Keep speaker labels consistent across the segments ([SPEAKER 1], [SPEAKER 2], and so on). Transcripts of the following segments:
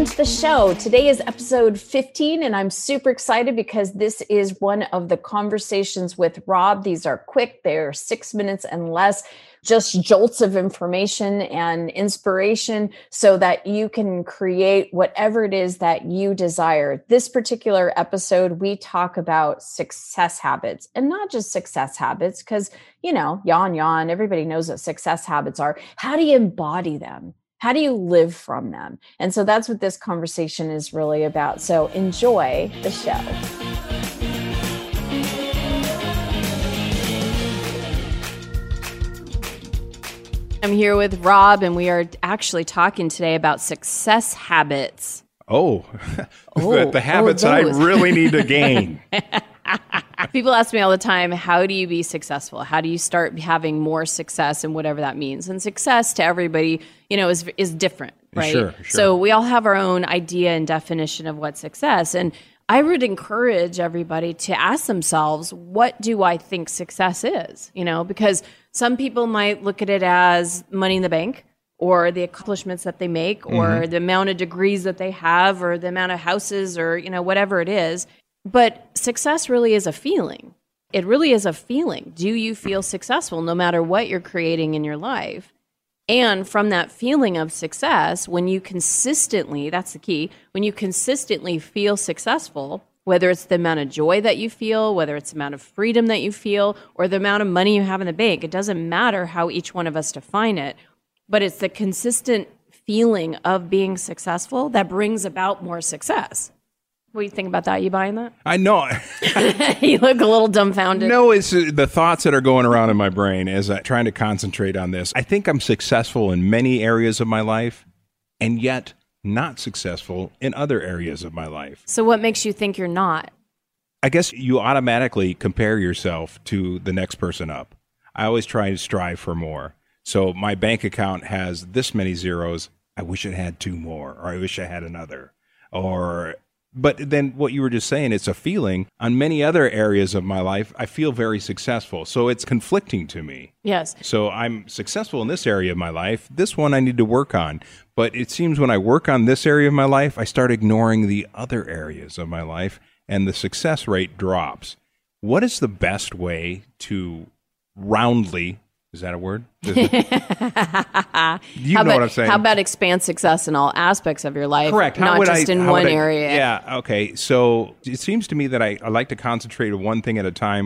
[SPEAKER 1] welcome to the show. Today is episode 15, and I'm super excited because this is one of the conversations with Rob. These are quick, they're 6 minutes and less, just jolts of information and inspiration so that you can create whatever it is that you desire. This particular episode, we talk about success habits, and not just success habits, because, yawn, everybody knows what success habits are. How do you embody them? How do you live from them? And so that's what this conversation is really about. So enjoy the show. I'm here with Rob, and we are actually talking today about success habits.
[SPEAKER 2] The habits I really need to gain.
[SPEAKER 1] People ask me all the time, how do you be successful? How do you start having more success and whatever that means? And success to everybody, is different, right?
[SPEAKER 2] Sure.
[SPEAKER 1] So we all have our own idea and definition of what success. And I would encourage everybody to ask themselves, what do I think success is? Because some people might look at it as money in the bank, or the accomplishments that they make, or the amount of degrees that they have, or the amount of houses, or, whatever it is. But success really is a feeling. It really is a feeling. Do you feel successful no matter what you're creating in your life? And from that feeling of success, when you consistently, that's the key, when you consistently feel successful, whether it's the amount of joy that you feel, whether it's the amount of freedom that you feel, or the amount of money you have in the bank, it doesn't matter how each one of us define it, but it's the consistent feeling of being successful that brings about more success. What do you think about that? You buying that?
[SPEAKER 2] I know.
[SPEAKER 1] You look a little dumbfounded.
[SPEAKER 2] No, it's the thoughts that are going around in my brain as I'm trying to concentrate on this. I think I'm successful in many areas of my life, and yet not successful in other areas of my life.
[SPEAKER 1] So what makes you think you're not?
[SPEAKER 2] I guess you automatically compare yourself to the next person up. I always try to strive for more. So my bank account has this many zeros. I wish it had 2 more, or I wish I had another. But then what you were just saying, it's a feeling. On many other areas of my life, I feel very successful. So it's conflicting to me.
[SPEAKER 1] Yes.
[SPEAKER 2] So I'm successful in this area of my life. This one I need to work on. But it seems when I work on this area of my life, I start ignoring the other areas of my life, and the success rate drops. What is the best way to roundly... Is that a word? You know what I'm saying.
[SPEAKER 1] How about expand success in all aspects of your life?
[SPEAKER 2] Correct.
[SPEAKER 1] Not just in one area.
[SPEAKER 2] Yeah, okay. So it seems to me that I like to concentrate on one thing at a time.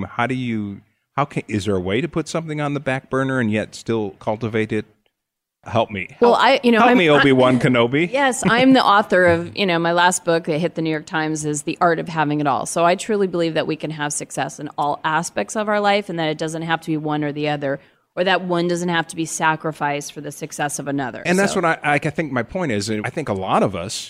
[SPEAKER 2] Is there a way to put something on the back burner and yet still cultivate it? Help me. Help me, Obi-Wan Kenobi.
[SPEAKER 1] Yes, I'm the author of, my last book that hit the New York Times is The Art of Having It All. So I truly believe that we can have success in all aspects of our life, and that it doesn't have to be one or the other, or that one doesn't have to be sacrificed for the success of another.
[SPEAKER 2] And that's what I think my point is. I think a lot of us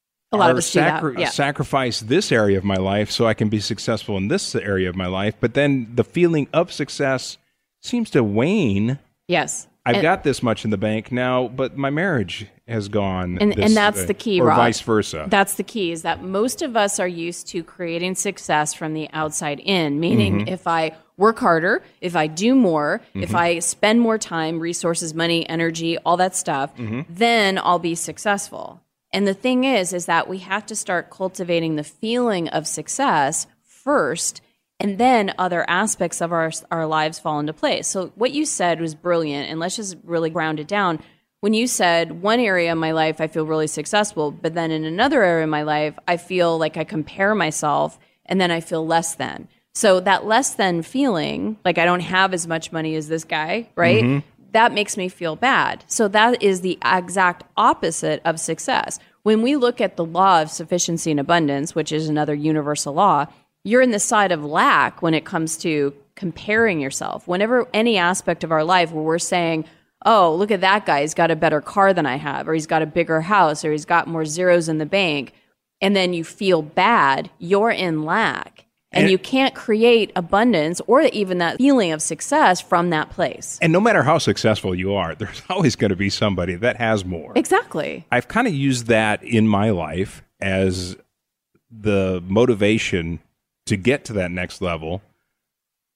[SPEAKER 2] sacrifice this area of my life so I can be successful in this area of my life. But then the feeling of success seems to wane.
[SPEAKER 1] Yes.
[SPEAKER 2] I've got this much in the bank now, but my marriage has gone.
[SPEAKER 1] And that's the key,
[SPEAKER 2] or
[SPEAKER 1] Rob.
[SPEAKER 2] Vice versa.
[SPEAKER 1] That's the key, is that most of us are used to creating success from the outside in, meaning if I work harder, if I do more, if I spend more time, resources, money, energy, all that stuff, then I'll be successful. And the thing is that we have to start cultivating the feeling of success first, and then other aspects of our lives fall into place. So what you said was brilliant, and let's just really ground it down. When you said one area of my life I feel really successful, but then in another area of my life I feel like I compare myself, and then I feel less than. So that less than feeling, like I don't have as much money as this guy, right? That makes me feel bad. So that is the exact opposite of success. When we look at the law of sufficiency and abundance, which is another universal law, you're in the side of lack when it comes to comparing yourself. Whenever any aspect of our life where we're saying, oh, look at that guy, he's got a better car than I have, or he's got a bigger house, or he's got more zeros in the bank, and then you feel bad, you're in lack. And you can't create abundance or even that feeling of success from that place.
[SPEAKER 2] And no matter how successful you are, there's always going to be somebody that has more.
[SPEAKER 1] Exactly.
[SPEAKER 2] I've kind of used that in my life as the motivation to get to that next level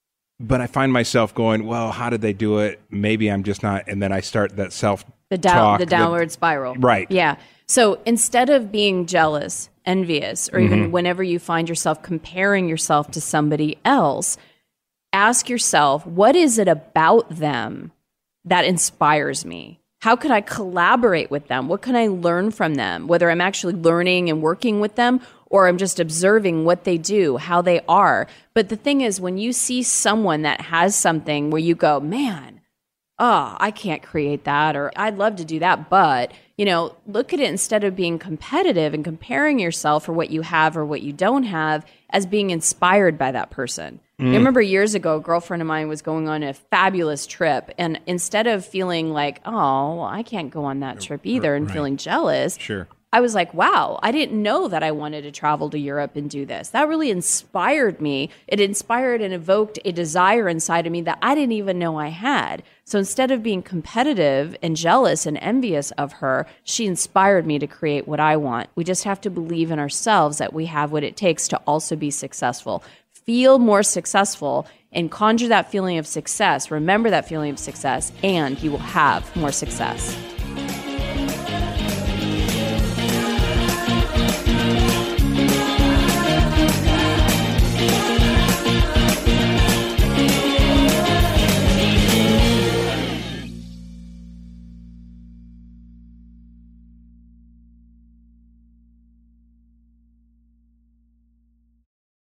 [SPEAKER 2] But I find myself going, well, how did they do it? Maybe I'm just not. And then I start that
[SPEAKER 1] the
[SPEAKER 2] self-talk.
[SPEAKER 1] The downward spiral.
[SPEAKER 2] Right.
[SPEAKER 1] Yeah. So instead of being jealous, envious, or even whenever you find yourself comparing yourself to somebody else, ask yourself, what is it about them that inspires me? How could I collaborate with them? What can I learn from them? Whether I'm actually learning and working with them, or I'm just observing what they do, how they are. But the thing is, when you see someone that has something where you go, man, I can't create that, or I'd love to do that, but, look at it instead of being competitive and comparing yourself for what you have or what you don't have as being inspired by that person. I remember years ago, a girlfriend of mine was going on a fabulous trip, and instead of feeling like, oh, I can't go on that trip either, and feeling jealous,
[SPEAKER 2] Sure.
[SPEAKER 1] I was like, wow, I didn't know that I wanted to travel to Europe and do this. That really inspired me. It inspired and evoked a desire inside of me that I didn't even know I had. So instead of being competitive and jealous and envious of her, she inspired me to create what I want. We just have to believe in ourselves that we have what it takes to also be successful. Feel more successful and conjure that feeling of success. Remember that feeling of success, and you will have more success.